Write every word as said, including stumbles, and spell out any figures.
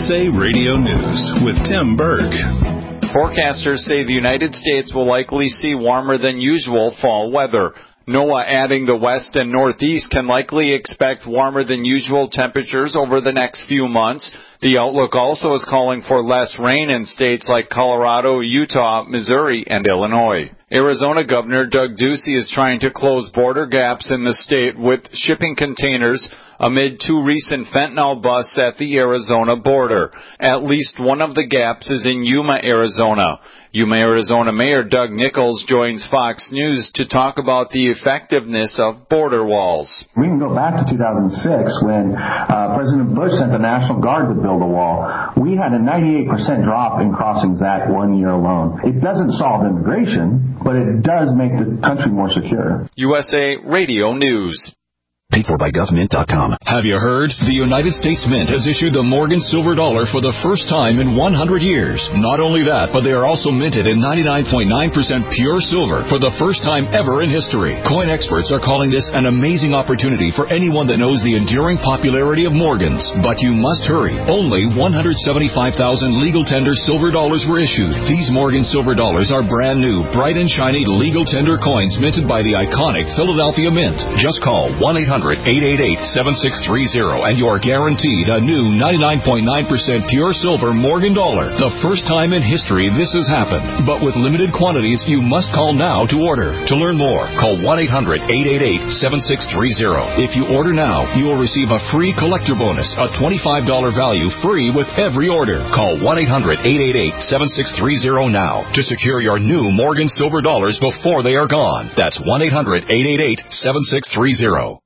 S A Radio News with Tim Berg. Forecasters say the United States will likely see warmer than usual fall weather. NOAA adding the west and northeast can likely expect warmer than usual temperatures over the next few months. The outlook also is calling for less rain in states like Colorado, Utah, Missouri, and Illinois. Arizona Governor Doug Ducey is trying to close border gaps in the state with shipping containers amid two recent fentanyl busts at the Arizona border. At least one of the gaps is in Yuma, Arizona. Yuma, Arizona Mayor Doug Nichols joins Fox News to talk about the effectiveness of border walls. We can go back to two thousand six when uh, President Bush sent the National Guard to build a wall. We had a ninety-eight percent drop in crossings that one year alone. It doesn't solve immigration, but it does make the country more secure. U S A Radio News. Paid for by government dot com. Have you heard? The United States Mint has issued the Morgan Silver Dollar for the first time in one hundred years. Not only that, but they are also minted in ninety-nine point nine percent pure silver for the first time ever in history. Coin experts are calling this an amazing opportunity for anyone that knows the enduring popularity of Morgans. But you must hurry. Only one hundred seventy-five thousand legal tender silver dollars were issued. These Morgan Silver Dollars are brand new, bright and shiny legal tender coins minted by the iconic Philadelphia Mint. Just call one eight hundred eight eight eight seven six three zero and you're guaranteed a new ninety-nine point nine percent pure silver Morgan dollar. The first time in history this has happened. But with limited quantities, you must call now to order. To learn more, call one eight hundred eight eight eight seven six three zero. If you order now, you will receive a free collector bonus, a twenty-five dollars value free with every order. Call one eight hundred eight eight eight seven six three zero now to secure your new Morgan Silver Dollars before they are gone. That's one eight hundred eight eight eight seven six three zero.